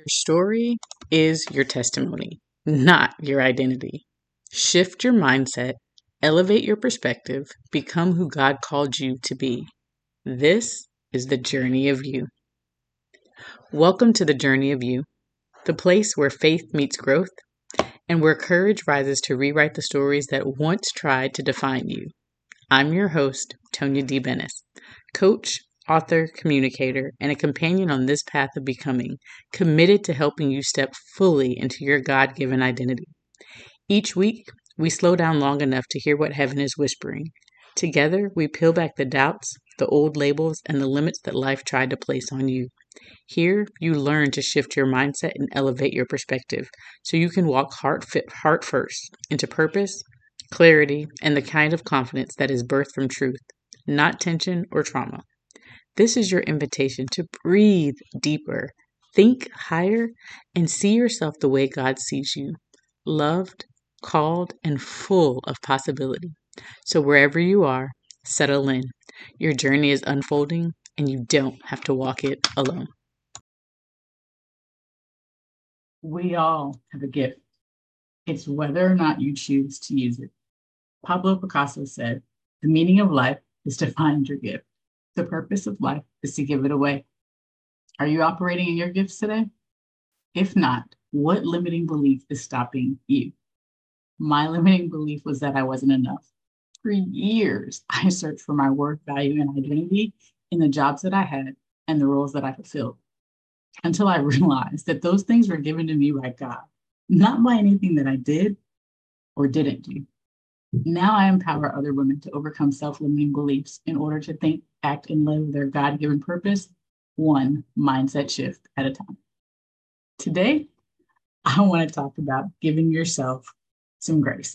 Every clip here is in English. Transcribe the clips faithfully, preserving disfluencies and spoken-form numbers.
Your story is your testimony, not your identity. Shift your mindset, elevate your perspective, become who God called you to be. This is the journey of you. Welcome to the journey of you, the place where faith meets growth and where courage rises to rewrite the stories that once tried to define you. I'm your host, Tonya D. Bennis, coach, author, communicator, and a companion on this path of becoming, committed to helping you step fully into your God-given identity. Each week, we slow down long enough to hear what heaven is whispering. Together, we peel back the doubts, the old labels, and the limits that life tried to place on you. Here, you learn to shift your mindset and elevate your perspective so you can walk heart, fit, heart first into purpose, clarity, and the kind of confidence that is birthed from truth, not tension or trauma. This is your invitation to breathe deeper, think higher, and see yourself the way God sees you, loved, called, and full of possibility. So wherever you are, settle in. Your journey is unfolding, and you don't have to walk it alone. We all have a gift. It's whether or not you choose to use it. Pablo Picasso said, "The meaning of life is to find your gift. The purpose of life is to give it away." Are you operating in your gifts today? If not, what limiting belief is stopping you? My limiting belief was that I wasn't enough. For years, I searched for my worth, value, and identity in the jobs that I had and the roles that I fulfilled, until I realized that those things were given to me by God, not by anything that I did or didn't do. Now I empower other women to overcome self-limiting beliefs in order to think, act, and live their God-given purpose, one mindset shift at a time. Today, I want to talk about giving yourself some grace.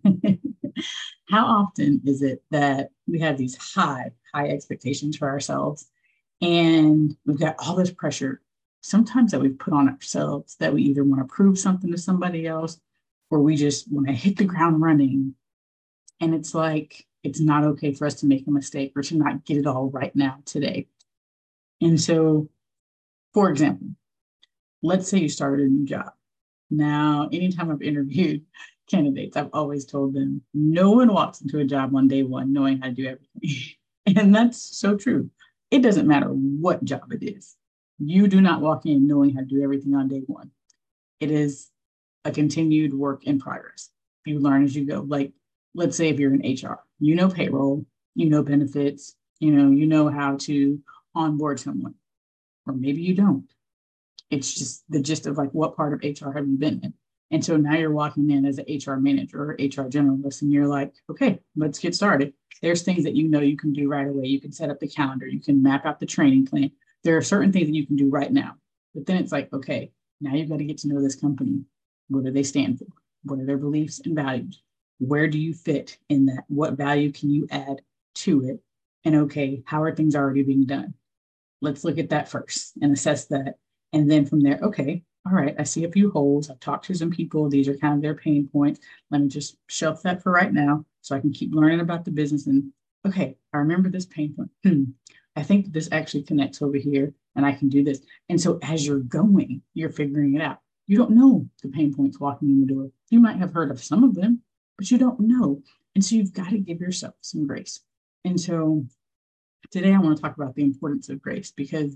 How often is it that we have these high, high expectations for ourselves, and we've got all this pressure, sometimes that we've put on ourselves, that we either want to prove something to somebody else, or we just want to hit the ground running. And it's like, it's not okay for us to make a mistake or to not get it all right now today. And so, for example, let's say you started a new job. Now, anytime I've interviewed candidates, I've always told them, no one walks into a job on day one knowing how to do everything. And that's so true. It doesn't matter what job it is. You do not walk in knowing how to do everything on day one. It is a continued work in progress. You learn as you go. Like, let's say if you're in H R, you know payroll, you know benefits, you know, you know how to onboard someone, or maybe you don't. It's just the gist of like, what part of H R have you been in? And so now you're walking in as an H R manager or H R generalist, and you're like, okay, let's get started. There's things that you know you can do right away. You can set up the calendar. You can map out the training plan. There are certain things that you can do right now. But then it's like, okay, now you've got to get to know this company. What do they stand for? What are their beliefs and values? Where do you fit in that? What value can you add to it? And okay, how are things already being done? Let's look at that first and assess that. And then from there, okay, all right, I see a few holes. I've talked to some people. These are kind of their pain points. Let me just shelf that for right now so I can keep learning about the business. And okay, I remember this pain point. Hmm, I think this actually connects over here and I can do this. And so as you're going, you're figuring it out. You don't know the pain points walking in the door. You might have heard of some of them, but you don't know. And so you've got to give yourself some grace. And so today I want to talk about the importance of grace, because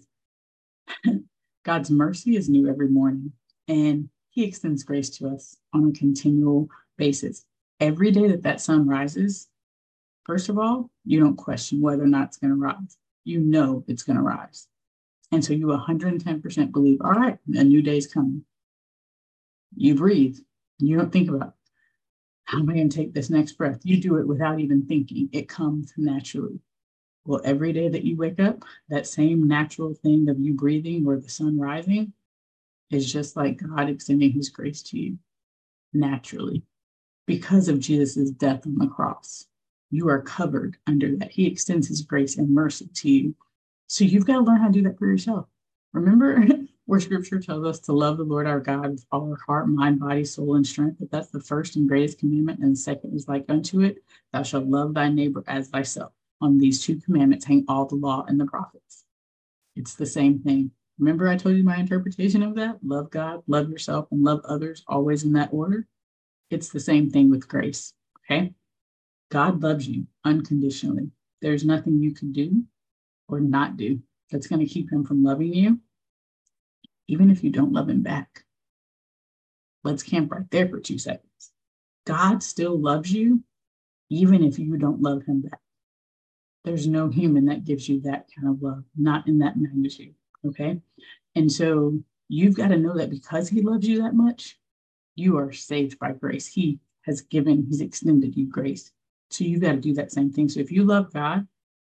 God's mercy is new every morning, and he extends grace to us on a continual basis. Every day that that sun rises, first of all, you don't question whether or not it's going to rise. You know it's going to rise. And so you one hundred ten percent believe, all right, a new day's coming. You breathe. You don't think about, how am I going to take this next breath? You do it without even thinking. It comes naturally. Well, every day that you wake up, that same natural thing of you breathing or the sun rising is just like God extending his grace to you naturally. Because of Jesus' death on the cross, you are covered under that. He extends his grace and mercy to you. So you've got to learn how to do that for yourself. Remember where scripture tells us to love the Lord our God with all our heart, mind, body, soul, and strength, that that's the first and greatest commandment. And the second is like unto it, thou shalt love thy neighbor as thyself. On these two commandments hang all the law and the prophets. It's the same thing. Remember, I told you my interpretation of that? Love God, love yourself, and love others, always in that order. It's the same thing with grace. Okay. God loves you unconditionally. There's nothing you can do or not do that's going to keep him from loving you, even if you don't love him back. Let's camp right there for two seconds. God still loves you, even if you don't love him back. There's no human that gives you that kind of love, not in that magnitude. Okay. And so you've got to know that because he loves you that much, you are saved by grace. He has given, he's extended you grace. So you've got to do that same thing. So if you love God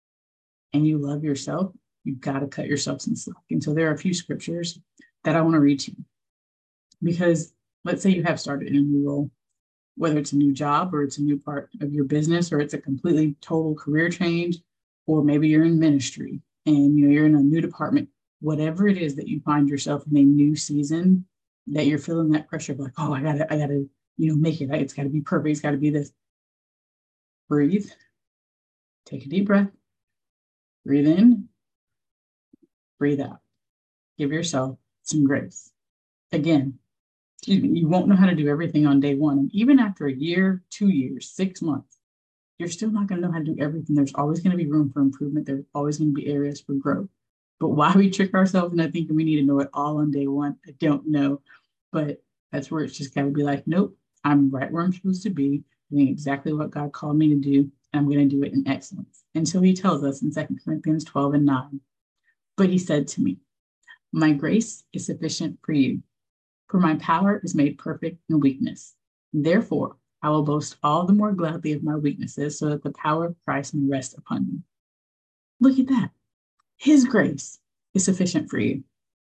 and you love yourself, you've got to cut yourself some slack. And so there are a few scriptures that I want to read to you. Because let's say you have started in a new role, whether it's a new job or it's a new part of your business or it's a completely total career change, or maybe you're in ministry and you know you're in a new department, whatever it is that you find yourself in a new season that you're feeling that pressure of like, oh, I gotta, I gotta, you know, make it. It's got to be perfect. It's got to be this. Breathe. Take a deep breath. Breathe in. Breathe out. Give yourself some grace. Again, you won't know how to do everything on day one. And even after a year, two years, six months, you're still not going to know how to do everything. There's always going to be room for improvement. There's always going to be areas for growth. But why we trick ourselves into thinking we need to know it all on day one, I don't know. But that's where it's just got to be like, nope, I'm right where I'm supposed to be, doing exactly what God called me to do, and I'm going to do it in excellence. And so he tells us in Second Corinthians twelve and nine, but he said to me, my grace is sufficient for you, for my power is made perfect in weakness. Therefore, I will boast all the more gladly of my weaknesses so that the power of Christ may rest upon me. Look at that. His grace is sufficient for you.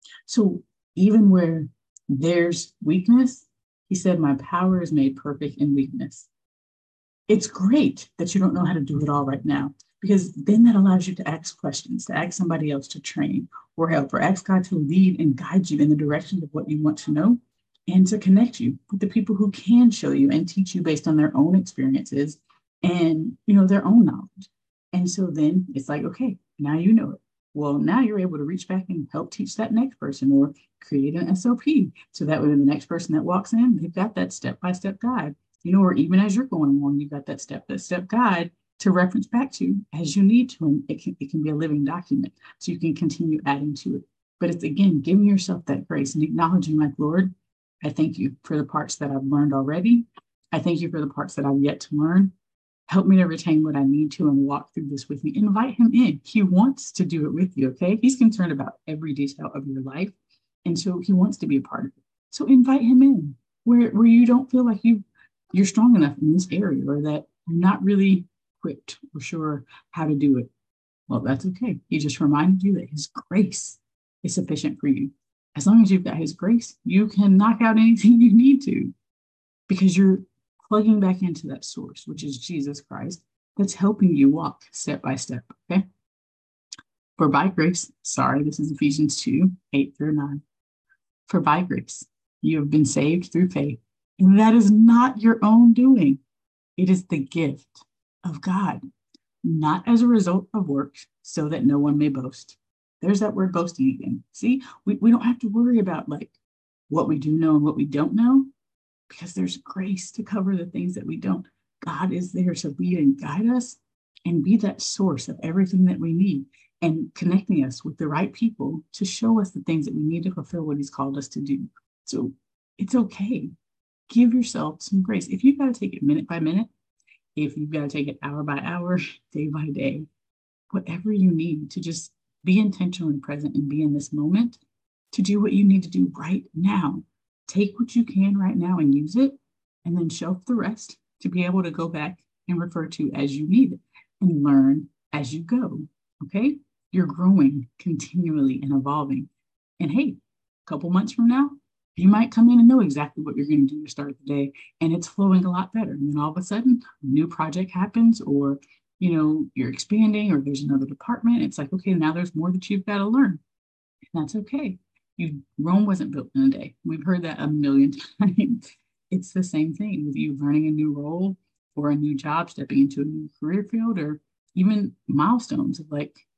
So even where there's weakness, he said, my power is made perfect in weakness. It's great that you don't know how to do it all right now, because then that allows you to ask questions, to ask somebody else to train or help, or ask God to lead and guide you in the direction of what you want to know, and to connect you with the people who can show you and teach you based on their own experiences and, you know, their own knowledge. And so then it's like, okay, now you know it. Well, now you're able to reach back and help teach that next person, or create an S O P. So that way the next person that walks in, they've got that step-by-step guide, you know, or even as you're going along, you've got that step-by-step guide to reference back to as you need to. And it can, it can be a living document, so you can continue adding to it. But it's, again, giving yourself that grace and acknowledging, like, Lord, I thank you for the parts that I've learned already. I thank you for the parts that I've yet to learn. Help me to retain what I need to and walk through this with me. Invite him in. He wants to do it with you, okay? He's concerned about every detail of your life. And so he wants to be a part of it. So invite him in where, where you don't feel like you, you're strong enough in this area, or that you're not really equipped or sure how to do it. Well, that's okay. He just reminded you that his grace is sufficient for you. As long as you've got his grace, you can knock out anything you need to, because you're plugging back into that source, which is Jesus Christ, that's helping you walk step by step, okay? For by grace, sorry, this is Ephesians two, eight through nine. For by grace, you have been saved through faith, and that is not your own doing. It is the gift of God, not as a result of works, so that no one may boast. There's that word boasting again. See, we, we don't have to worry about like what we do know and what we don't know, because there's grace to cover the things that we don't. God is there to lead and guide us and be that source of everything that we need, and connecting us with the right people to show us the things that we need to fulfill what he's called us to do. So it's okay. Give yourself some grace. If you've got to take it minute by minute, if you've got to take it hour by hour, day by day, whatever you need to just be intentional and present and be in this moment to do what you need to do right now. Take what you can right now and use it, and then shelf the rest to be able to go back and refer to as you need it, and learn as you go, okay? You're growing continually and evolving. And hey, a couple months from now, you might come in and know exactly what you're going to do to start the day, and it's flowing a lot better. And then all of a sudden, a new project happens, or you know, you're expanding, or there's another department. It's like, okay, now there's more that you've got to learn. And that's okay. You, Rome wasn't built in a day. We've heard that a million times. It's the same thing with you learning a new role or a new job, stepping into a new career field, or even milestones of like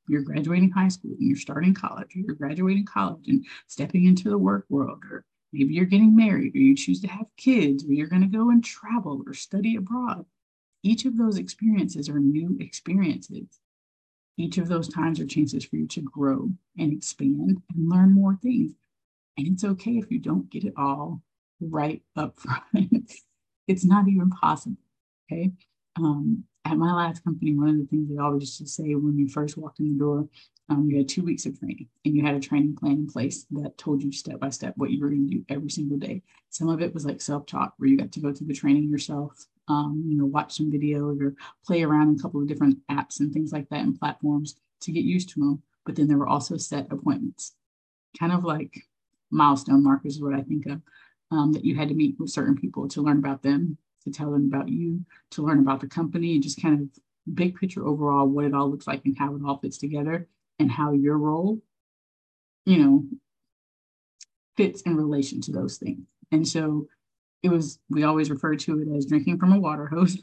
you're graduating high school and you're starting college, or you're graduating college and stepping into the work world, or maybe you're getting married, or you choose to have kids, or you're going to go and travel or study abroad. Each of those experiences are new experiences. Each of those times are chances for you to grow and expand and learn more things. And it's okay if you don't get it all right up front. It's not even possible. Okay. Um, at my last company, one of the things they always used to say when you first walked in the door, um, you had two weeks of training and you had a training plan in place that told you step by step what you were going to do every single day. Some of it was like self-taught, where you got to go through the training yourself, um, you know, watch some videos or play around in a couple of different apps and things like that and platforms to get used to them. But then there were also set appointments, kind of like milestone markers is what I think of, um, that you had to meet with certain people to learn about them, to tell them about you, to learn about the company, and just kind of big picture overall, what it all looks like and how it all fits together and how your role, you know, fits in relation to those things. And so it was, we always refer to it as drinking from a water hose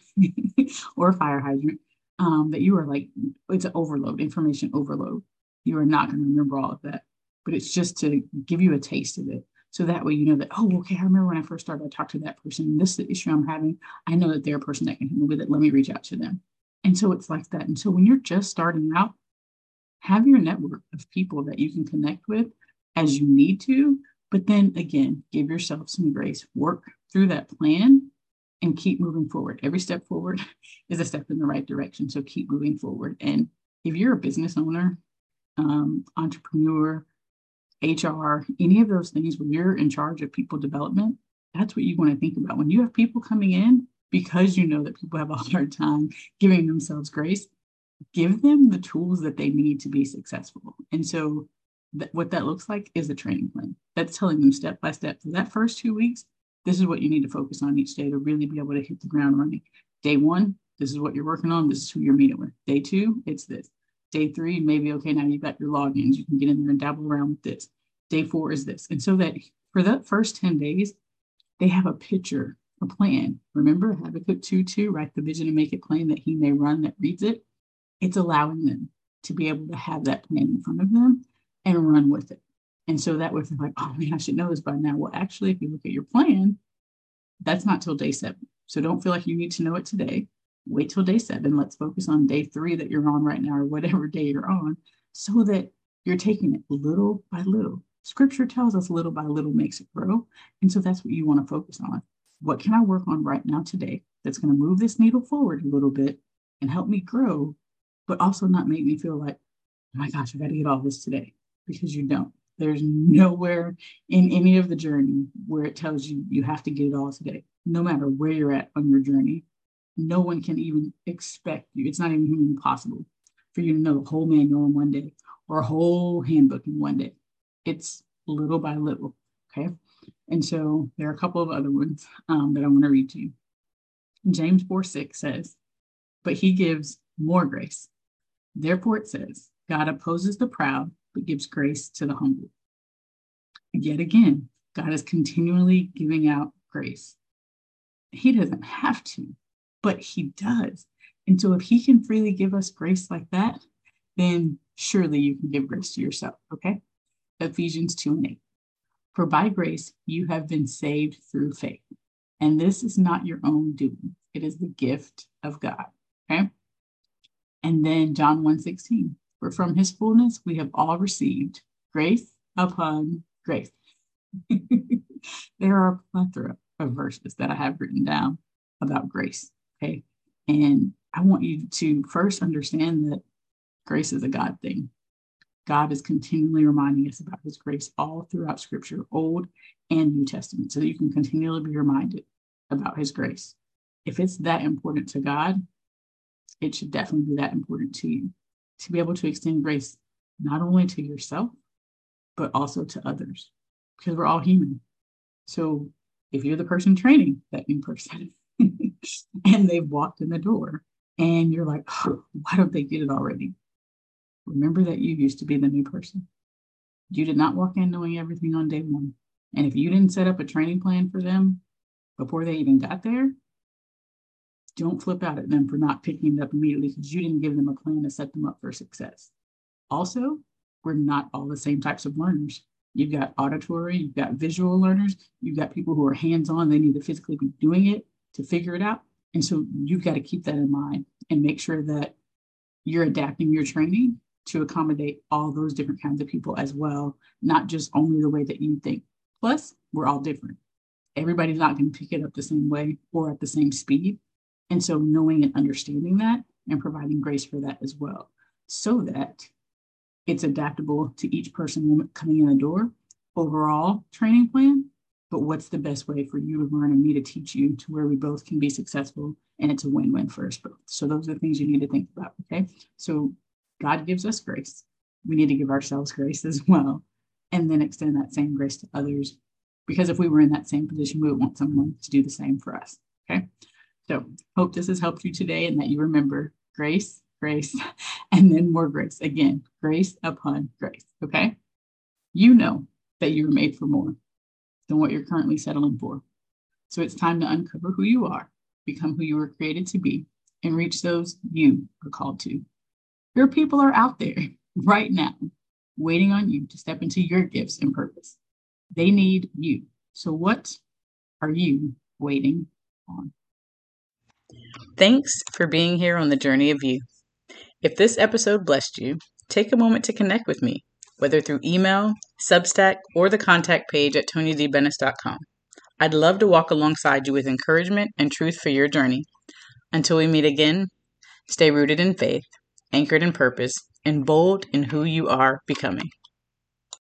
or a fire hydrant, um, that you are like, it's an overload, information overload. You are not going to remember all of that, but it's just to give you a taste of it. So that way, you know that, oh, okay, I remember when I first started, I talked to that person. This is the issue I'm having. I know that they're a person that can handle with it. Let me reach out to them. And so it's like that. And so when you're just starting out, have your network of people that you can connect with as you need to. But then again, give yourself some grace, work through that plan and keep moving forward. Every step forward is a step in the right direction. So keep moving forward. And if you're a business owner, um, entrepreneur, H R, any of those things where you're in charge of people development, that's what you want to think about. When you have people coming in, because you know that people have a hard time giving themselves grace, give them the tools that they need to be successful. And so th- what that looks like is a training plan. That's telling them step by step for that first two weeks, this is what you need to focus on each day to really be able to hit the ground running. Day one, this is what you're working on. This is who you're meeting with. Day two, it's this. Day three, maybe, okay, now you've got your logins. You can get in there and dabble around with this. Day four is this. And so that for that first ten days, they have a picture, a plan. Remember, Habakkuk two two, write the vision and make it plain that he may run that reads it. It's allowing them to be able to have that plan in front of them and run with it. And so that way, they're like, oh man, I should know this by now. Well, actually, if you look at your plan, that's not till day seven. So don't feel like you need to know it today. Wait till day seven. Let's focus on day three that you're on right now, or whatever day you're on, so that you're taking it little by little. Scripture tells us little by little makes it grow. And so that's what you want to focus on. What can I work on right now today that's going to move this needle forward a little bit and help me grow, but also not make me feel like, oh my gosh, I got to get all this today, because you don't. There's nowhere in any of the journey where it tells you you have to get it all today, no matter where you're at on your journey. No one can even expect you. It's not even humanly possible for you to know the whole manual in one day or a whole handbook in one day. It's little by little, okay? And so there are a couple of other ones um, that I want to read to you. James four six says, but he gives more grace. Therefore it says, God opposes the proud, but gives grace to the humble. Yet again, God is continually giving out grace. He doesn't have to, but he does. And so if he can freely give us grace like that, then surely you can give grace to yourself, okay? Ephesians two and eight. For by grace you have been saved through faith. And this is not your own doing. It is the gift of God, okay? And then John one sixteen. For from his fullness we have all received grace upon grace. There are a plethora of verses that I have written down about grace, okay? And I want you to first understand that grace is a God thing. God is continually reminding us about his grace all throughout Scripture, Old and New Testament, so that you can continually be reminded about his grace. If it's that important to God, it should definitely be that important to you, to be able to extend grace not only to yourself, but also to others, because we're all human. So if you're the person training that new person and they've walked in the door and you're like, oh, why don't they get it already? Remember that you used to be the new person. You did not walk in knowing everything on day one. And if you didn't set up a training plan for them before they even got there, don't flip out at them for not picking it up immediately, because you didn't give them a plan to set them up for success. Also, we're not all the same types of learners. You've got auditory, you've got visual learners, you've got people who are hands-on, they need to physically be doing it to figure it out. And so you've got to keep that in mind and make sure that you're adapting your training to accommodate all those different kinds of people as well, not just only the way that you think. Plus, we're all different. Everybody's not going to pick it up the same way or at the same speed. And so knowing and understanding that and providing grace for that as well, so that it's adaptable to each person coming in the door, overall training plan, but what's the best way for you to learn and me to teach you to where we both can be successful and it's a win-win for us both. So those are the things you need to think about, okay? So God gives us grace. We need to give ourselves grace as well, and then extend that same grace to others, because if we were in that same position, we would want someone to do the same for us, okay? So hope this has helped you today and that you remember grace, grace, and then more grace. Again, grace upon grace, okay? You know that you were made for more than what you're currently settling for. So it's time to uncover who you are, become who you were created to be, and reach those you are called to. Your people are out there right now, waiting on you to step into your gifts and purpose. They need you. So what are you waiting on? Thanks for being here on the journey of you. If this episode blessed you, take a moment to connect with me, whether through email, Substack, or the contact page at tony d bennis dot com. I'd love to walk alongside you with encouragement and truth for your journey. Until we meet again, stay rooted in faith, anchored in purpose, and bold in who you are becoming.